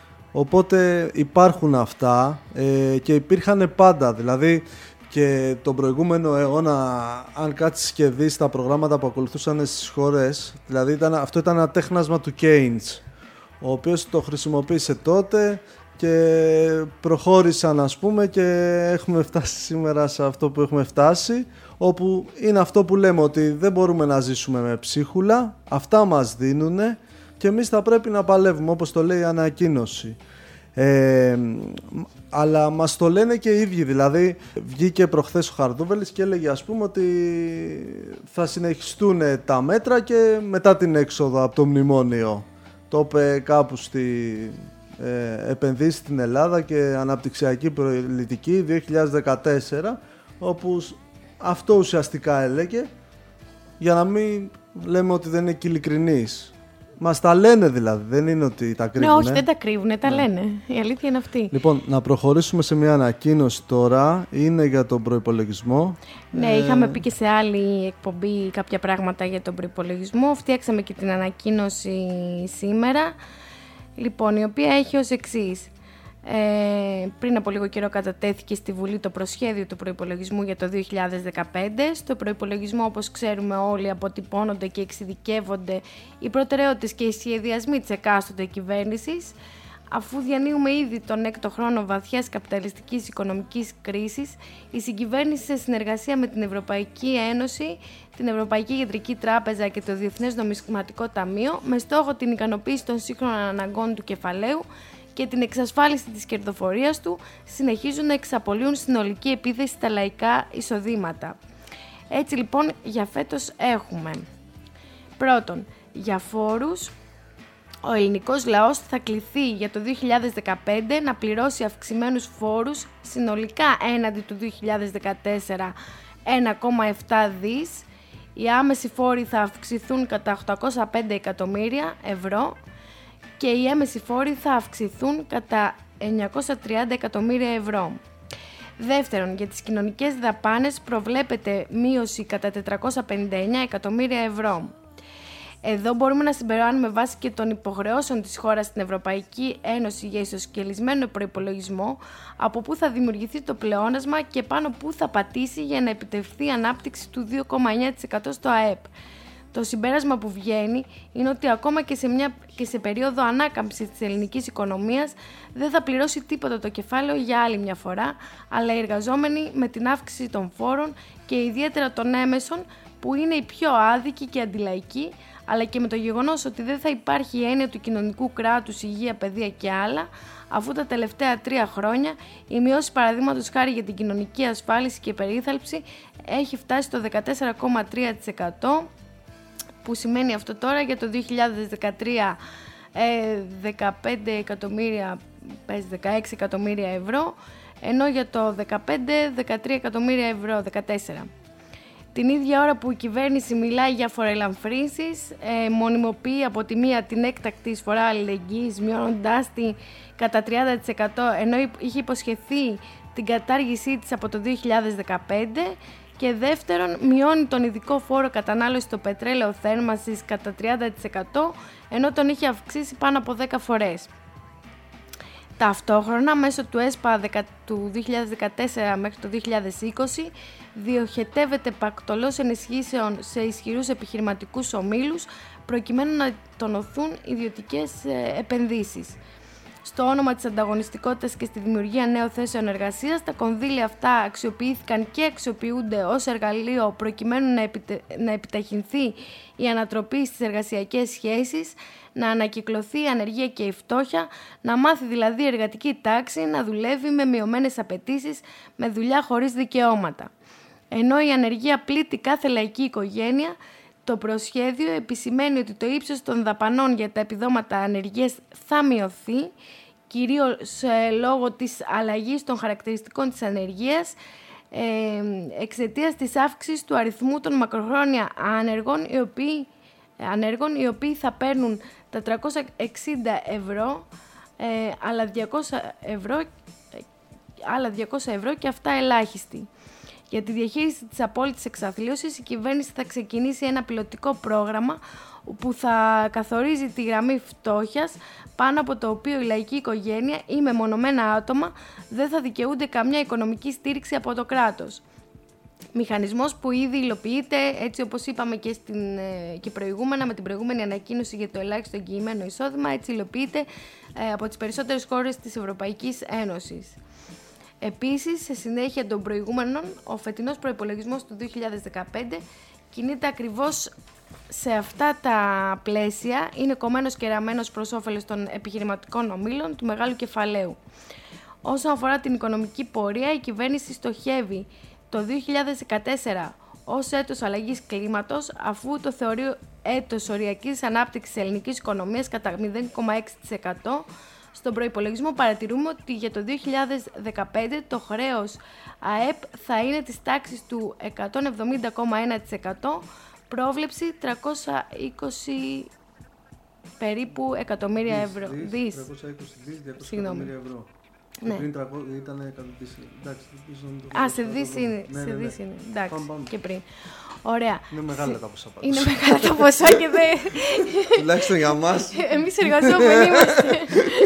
Οπότε υπάρχουν αυτά ε, και υπήρχαν πάντα, δηλαδή και τον προηγούμενο αιώνα, αν κάτσεις και δεις τα προγράμματα που ακολουθούσαν στις χώρες, δηλαδή ήταν, αυτό ήταν ένα τέχνασμα του Keynes, ο οποίος το χρησιμοποίησε τότε και προχώρησαν, ας πούμε, και έχουμε φτάσει σήμερα σε αυτό που έχουμε φτάσει, όπου είναι αυτό που λέμε, ότι δεν μπορούμε να ζήσουμε με ψίχουλα, αυτά μας δίνουνε και εμείς θα πρέπει να παλεύουμε, όπως το λέει η ανακοίνωση. Ε, αλλά μας το λένε και οι ίδιοι, δηλαδή βγήκε προχθές ο Χαρδούβελης και έλεγε, ας πούμε, ότι θα συνεχιστούν τα μέτρα και μετά την έξοδο από το μνημόνιο. Το είπε κάπου στη ε, επενδύσεις στην Ελλάδα και αναπτυξιακή πολιτική δύο χιλιάδες δεκατέσσερα, όπου αυτό ουσιαστικά έλεγε, για να μην λέμε ότι δεν είναι και ειλικρινής. Μας τα λένε δηλαδή, δεν είναι ότι τα κρύβουνε. Ναι, όχι, δεν τα κρύβουνε, τα ναι. λένε. Η αλήθεια είναι αυτή. Λοιπόν, να προχωρήσουμε σε μια ανακοίνωση τώρα. Είναι για τον προϋπολογισμό. Ναι, ε... είχαμε πει και σε άλλη εκπομπή κάποια πράγματα για τον προϋπολογισμό. Φτιάξαμε και την ανακοίνωση σήμερα. Λοιπόν, η οποία έχει ως εξής. Ε, πριν από λίγο καιρό κατατέθηκε στη Βουλή το προσχέδιο του προϋπολογισμού για το δύο χιλιάδες δεκαπέντε. Στο προϋπολογισμό, όπως ξέρουμε όλοι, αποτυπώνονται και εξειδικεύονται οι προτεραιότητες και οι σχεδιασμοί της εκάστοτε κυβέρνησης. Αφού διανύουμε ήδη τον έκτο χρόνο βαθιάς καπιταλιστικής οικονομικής κρίσης, η συγκυβέρνηση, σε συνεργασία με την Ευρωπαϊκή Ένωση, την Ευρωπαϊκή Κεντρική Τράπεζα και το Διεθνές Νομισματικό Ταμείο, με στόχο την ικανοποίηση των σύγχρονων αναγκών του κεφαλαίου και την εξασφάλιση της κερδοφορίας του, συνεχίζουν να εξαπολύουν συνολική επίθεση στα λαϊκά εισοδήματα. Έτσι λοιπόν, για φέτος έχουμε πρώτον, για φόρους. Ο ελληνικός λαός θα κληθεί για το δύο χιλιάδες δεκαπέντε να πληρώσει αυξημένους φόρους συνολικά έναντι του δύο χιλιάδες δεκατέσσερα ένα κόμμα επτά δις. Οι άμεσοι φόροι θα αυξηθούν κατά οκτακόσια πέντε εκατομμύρια ευρώ και οι έμεσοι φόροι θα αυξηθούν κατά εννιακόσια τριάντα εκατομμύρια ευρώ. Δεύτερον, για τις κοινωνικές δαπάνες προβλέπεται μείωση κατά τετρακόσια πενήντα εννέα εκατομμύρια ευρώ. Εδώ μπορούμε να συμπεράνουμε βάσει και των υποχρεώσεων της χώρας στην Ευρωπαϊκή Ένωση για ισοσκελισμένο προϋπολογισμό, από πού θα δημιουργηθεί το πλεόνασμα και πάνω πού θα πατήσει για να επιτευχθεί η ανάπτυξη του δύο κόμμα εννέα τοις εκατό στο ΑΕΠ. Το συμπέρασμα που βγαίνει είναι ότι ακόμα και σε, μια, και σε περίοδο ανάκαμψης της ελληνικής οικονομίας δεν θα πληρώσει τίποτα το κεφάλαιο για άλλη μια φορά, αλλά οι εργαζόμενοι με την αύξηση των φόρων και ιδιαίτερα των έμεσων, που είναι οι πιο άδικοι και αντιλαϊκοί, αλλά και με το γεγονός ότι δεν θα υπάρχει η έννοια του κοινωνικού κράτους, υγεία, παιδεία και άλλα, αφού τα τελευταία τρία χρόνια η μειώση, παραδείγματος χάρη για την κοινωνική ασφάλιση και περίθαλψη, έχει φτάσει στο δεκατέσσερα κόμμα τρία τοις εκατό, που σημαίνει αυτό τώρα για το δύο χιλιάδες δεκατρία ε, δεκαπέντε εκατομμύρια, δεκαέξι εκατομμύρια ευρώ, ενώ για το δεκαπέντε δεκατρία εκατομμύρια ευρώ, δεκατέσσερα. Την ίδια ώρα που η κυβέρνηση μιλάει για φοροελαφρύνσεις, ε, μονιμοποιεί από τη μία την έκτακτη εισφορά αλληλεγγύης, μειώνοντάς τη κατά τριάντα τοις εκατό, ενώ είχε υποσχεθεί την κατάργησή της από το δύο χιλιάδες δεκαπέντε, και δεύτερον, μειώνει τον ειδικό φόρο κατανάλωση στο πετρέλαιο θέρμανσης κατά τριάντα τοις εκατό, ενώ τον είχε αυξήσει πάνω από δέκα φορές. Ταυτόχρονα, μέσω του ΕΣΠΑ του δύο χιλιάδες δεκατέσσερα μέχρι το δύο χιλιάδες είκοσι, διοχετεύεται πακτολός ενισχύσεων σε ισχυρούς επιχειρηματικούς ομίλους, προκειμένου να τονωθούν ιδιωτικές επενδύσεις. Στο όνομα της ανταγωνιστικότητας και στη δημιουργία νέων θέσεων εργασίας, τα κονδύλια αυτά αξιοποιήθηκαν και αξιοποιούνται ως εργαλείο προκειμένου να, επιτε... να επιταχυνθεί η ανατροπή στις εργασιακές σχέσεις, να ανακυκλωθεί η ανεργία και η φτώχεια, να μάθει δηλαδή η εργατική τάξη να δουλεύει με μειωμένες απαιτήσεις, με δουλειά χωρίς δικαιώματα. Ενώ η ανεργία πλήττει κάθε λαϊκή οικογένεια, το προσχέδιο επισημαίνει ότι το ύψος των δαπανών για τα επιδόματα ανεργίας θα μειωθεί, κυρίως ε, λόγω της αλλαγής των χαρακτηριστικών της ανεργίας, ε, εξαιτίας της αύξησης του αριθμού των μακροχρόνια άνεργων, οι οποίοι, ανέργων, οι οποίοι θα παίρνουν τα τριακόσια εξήντα ευρώ, ε, άλλα διακόσια ευρώ, άλλα διακόσια ευρώ και αυτά ελάχιστη. Για τη διαχείριση της απόλυτης εξαθλίωσης, η κυβέρνηση θα ξεκινήσει ένα πιλωτικό πρόγραμμα που θα καθορίζει τη γραμμή φτώχειας, πάνω από το οποίο η λαϊκή οικογένεια ή μεμονωμένα άτομα δεν θα δικαιούνται καμιά οικονομική στήριξη από το κράτος. Μηχανισμός που ήδη υλοποιείται, έτσι όπως είπαμε και, στην, και προηγούμενα, με την προηγούμενη ανακοίνωση για το ελάχιστο εγγυημένο εισόδημα, έτσι υλοποιείται ε, από τις περισσότερες χώρες της Ευρωπαϊκής Ένωσης. Επίσης, σε συνέχεια των προηγούμενων, ο φετινός προϋπολογισμός του δύο χιλιάδες δεκαπέντε κινείται ακριβώς σε αυτά τα πλαίσια, είναι κομμένος και ραμμένος προς όφελος των επιχειρηματικών ομίλων του μεγάλου κεφαλαίου. Όσον αφορά την οικονομική πορεία, η κυβέρνηση στοχεύει το δύο χιλιάδες δεκατέσσερα ως έτος αλλαγής κλίματος, αφού το θεωρεί έτος οριακής ανάπτυξης ελληνικής οικονομίας κατά μηδέν κόμμα έξι τοις εκατό, στον προϋπολογισμό παρατηρούμε ότι για το δύο χιλιάδες δεκαπέντε το χρέος ΑΕΠ θα είναι της τάξης του εκατόν εβδομήντα κόμμα ένα τοις εκατό, πρόβλεψη τριακόσια είκοσι περίπου εκατομμύρια ευρώ. Δις. τριακόσια είκοσι δις, διακόσια εκατομμύρια ευρώ. Ναι. Πριν ήταν εκατό δις. Εντάξει, Α, σε δις είναι. Ναι, σε ναι, ναι. δις είναι. Εντάξει, Πάμε, πάμε. και πριν. Ωραία. Είναι μεγάλα τα ποσά πάντως. Είναι μεγάλα τα ποσά και δεν... Τουλάχιστον για μας. Εμείς εργαζόμενοι είμαστε.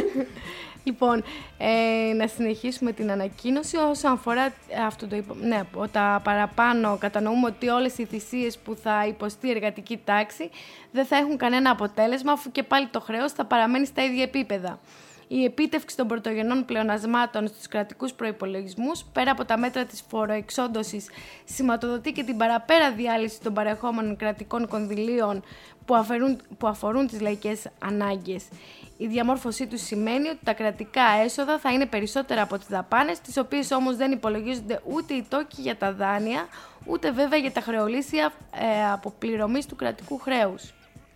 Λοιπόν, ε, να συνεχίσουμε την ανακοίνωση. Όσον αφορά αυτό το είπα, ναι, τα παραπάνω, κατανοούμε ότι όλες οι θυσίες που θα υποστεί η εργατική τάξη δεν θα έχουν κανένα αποτέλεσμα, αφού και πάλι το χρέος θα παραμένει στα ίδια επίπεδα. Η επίτευξη των πρωτογενών πλεονασμάτων στους κρατικούς προϋπολογισμούς, πέρα από τα μέτρα της φοροεξόντωσης, σηματοδοτεί και την παραπέρα διάλυση των παρεχόμενων κρατικών κονδυλίων που, αφαιρούν, που αφορούν τις λαϊκές ανάγκες. Η διαμόρφωσή του σημαίνει ότι τα κρατικά έσοδα θα είναι περισσότερα από τις δαπάνες, τις οποίες όμως δεν υπολογίζονται ούτε οι τόκοι για τα δάνεια, ούτε βέβαια για τα χρεολύσια ε, αποπληρωμής του κρατικού χρέους.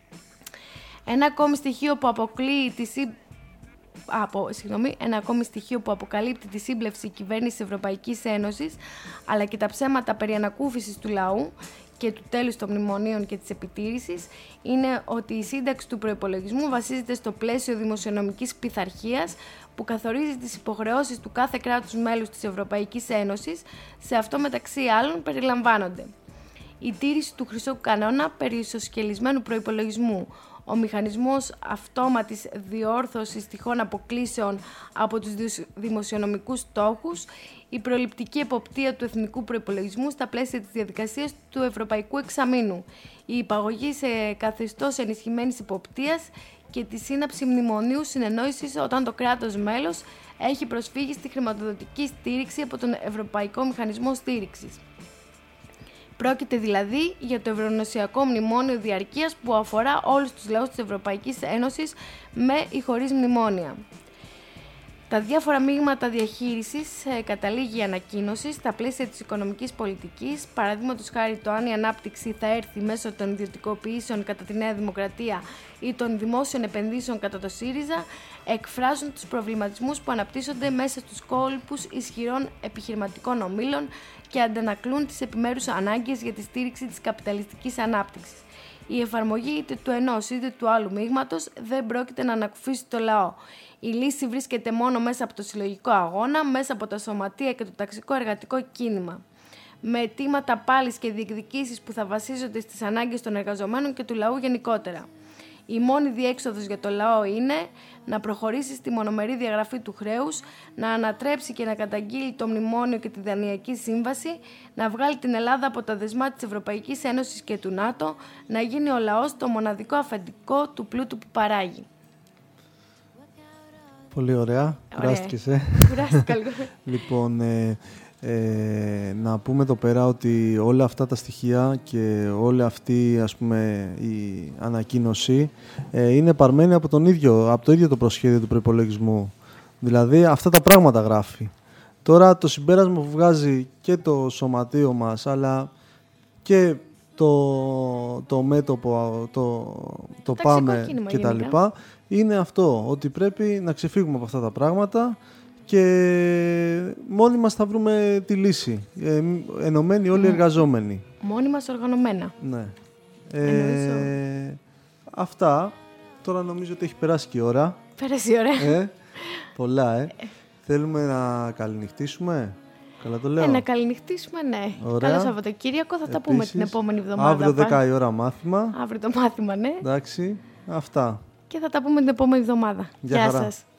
Ένα ακόμη στοιχείο που αποκλείει τη σύμπ... Από, συγγνώμη, ένα ακόμη στοιχείο που αποκαλύπτει τη σύμπλευση κυβέρνησης Ευρωπαϊκής Ένωσης, αλλά και τα ψέματα περί ανακούφισης του λαού και του τέλους των μνημονίων και της επιτήρησης, είναι ότι η σύνταξη του προϋπολογισμού βασίζεται στο πλαίσιο δημοσιονομικής πειθαρχίας που καθορίζει τις υποχρεώσεις του κάθε κράτους μέλους της Ευρωπαϊκής Ένωσης. Σε αυτό μεταξύ άλλων περιλαμβάνονται η τήρηση του χρυσού κανόνα περί ισοσκελισμένου προϋπολογισμού, ο μηχανισμός αυτόματης διόρθωσης τυχόν αποκλήσεων από τους δημοσιονομικούς στόχους, η προληπτική εποπτεία του εθνικού προϋπολογισμού στα πλαίσια της διαδικασίας του Ευρωπαϊκού Εξαμήνου, η υπαγωγή σε καθεστώς ενισχυμένης εποπτείας και τη σύναψη μνημονίου συνεννόησης όταν το κράτος μέλος έχει προσφύγει στη χρηματοδοτική στήριξη από τον Ευρωπαϊκό Μηχανισμό Στήριξης. Πρόκειται δηλαδή για το Ευρωνοσιακό Μνημόνιο Διαρκείας που αφορά όλους τους λαούς της Ευρωπαϊκής Ένωσης με ή χωρίς μνημόνια. Τα διάφορα μείγματα διαχείρισης ε, καταλήγει η ανακοίνωση στα πλαίσια της οικονομικής πολιτικής, παραδείγματος χάρη το αν η ανάπτυξη θα έρθει μέσω των ιδιωτικοποιήσεων κατά τη Νέα Δημοκρατία ή των δημόσιων επενδύσεων κατά το ΣΥΡΙΖΑ, εκφράζουν τους προβληματισμούς που αναπτύσσονται μέσα στους κόλπους ισχυρών επιχειρηματικών ομίλων και αντανακλούν τις επιμέρους ανάγκες για τη στήριξη της καπιταλιστικής ανάπτυξης. Η εφαρμογή είτε του ενός είτε του άλλου μείγματος δεν πρόκειται να ανακουφίσει το λαό. Η λύση βρίσκεται μόνο μέσα από το συλλογικό αγώνα, μέσα από τα σωματεία και το ταξικό εργατικό κίνημα. Με αιτήματα πάλης και διεκδικήσεις που θα βασίζονται στις ανάγκες των εργαζομένων και του λαού γενικότερα. Η μόνη διέξοδος για το λαό είναι να προχωρήσει στη μονομερή διαγραφή του χρέους, να ανατρέψει και να καταγγείλει το μνημόνιο και τη Δανειακή Σύμβαση, να βγάλει την Ελλάδα από τα δεσμά της Ευρωπαϊκής Ένωσης και του ΝΑΤΟ, να γίνει ο λαός το μοναδικό αφεντικό του πλούτου που παράγει. Πολύ ωραία. Κουράστηκες, ε. Κουράστηκα λίγο. Λοιπόν, ε, ε, να πούμε εδώ πέρα ότι όλα αυτά τα στοιχεία και όλη αυτή, ας πούμε, η ανακοίνωση ε, είναι παρμένη από, τον ίδιο, από το ίδιο το προσχέδιο του προϋπολογισμού. Δηλαδή, αυτά τα πράγματα γράφει. Τώρα, το συμπέρασμα που βγάζει και το σωματείο μας, αλλά και το, το μέτωπο, το, το πάμε και τα λοιπά, είναι αυτό, ότι πρέπει να ξεφύγουμε από αυτά τα πράγματα και μόνοι μας θα βρούμε τη λύση, ε, ενωμένοι όλοι οι εργαζόμενοι. Μόνοι μας οργανωμένα. Ναι. Ε, αυτά. Τώρα νομίζω ότι έχει περάσει και η ώρα. Πέρασε η ώρα. Ε, πολλά, ε. Θέλουμε να καληνυχτήσουμε. Καλά το λέω. Ε, να καληνυχτήσουμε, ναι. Ωραία. Καλό Σαββατοκύριακο. Θα τα Επίσης, πούμε την επόμενη εβδομάδα. Αύριο δέκα η ώρα μάθημα. Αύριο το μάθημα, ναι. Εντάξει. Αυτά. Και θα τα πούμε την επόμενη εβδομάδα. Γεια Γεια χαρά. σας.